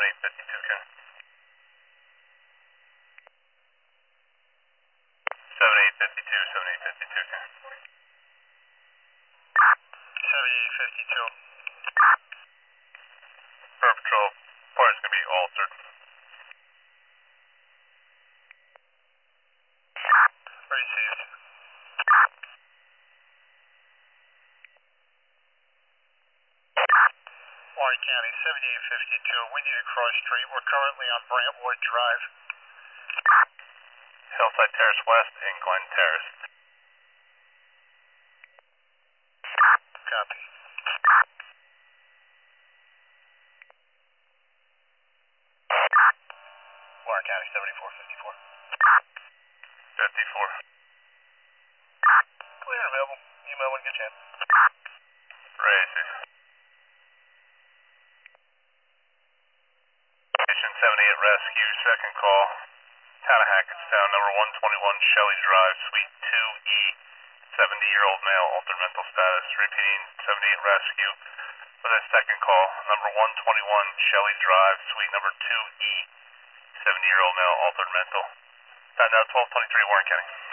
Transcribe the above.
7852, Ken. 7852, 7852, Ken. 7852. Air Patrol, party's gonna be altered. Received. Warren County, 7852. We need to cross street. We're currently on Brantwood Drive. Hillside Terrace West and Glen Terrace. Copy. Warren County, 7454. 54. Clear and available. Email when you get a chance. Racing. Station 78 Rescue, second call. Town of Hackettstown, number 121 Shelley Drive, Suite 2E. 70-year-old male, altered mental status. Repeating, 78 Rescue. For the second call, number 121 Shelley Drive, Suite number 2E. 70-year-old male, altered mental. Found out 1223 Warren County.